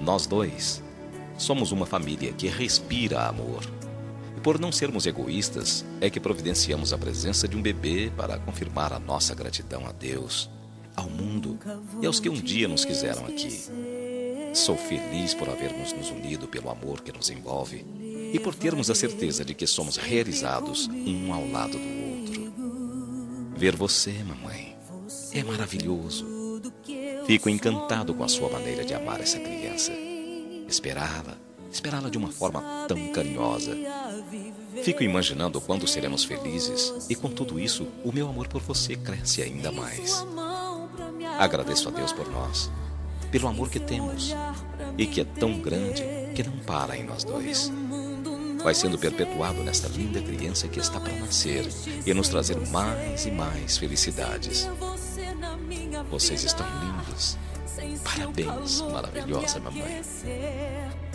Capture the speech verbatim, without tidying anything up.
Nós dois somos uma família que respira amor. E por não sermos egoístas, é que providenciamos a presença de um bebê para confirmar a nossa gratidão a Deus, ao mundo e aos que um dia nos quiseram aqui. Sou feliz por havermos nos unido pelo amor que nos envolve e por termos a certeza de que somos realizados um ao lado do outro. Ver você, mamãe, é maravilhoso. Fico encantado com a sua maneira de amar essa criança. Esperá-la, esperá-la de uma forma tão carinhosa. Fico imaginando quando seremos felizes e com tudo isso, o meu amor por você cresce ainda mais. Agradeço a Deus por nós, pelo amor que temos e que é tão grande que não para em nós dois. Vai sendo perpetuado nesta linda criança que está para nascer e nos trazer mais e mais felicidades. Vocês estão lindos. Parabéns, maravilhosa mamãe.